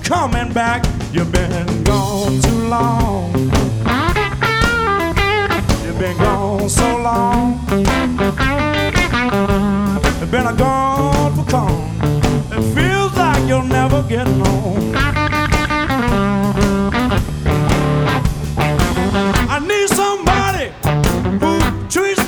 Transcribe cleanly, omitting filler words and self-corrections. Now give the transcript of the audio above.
coming back. You've been gone too long. You've been gone so long. You've been a gone for come. It feels like you'll never get home.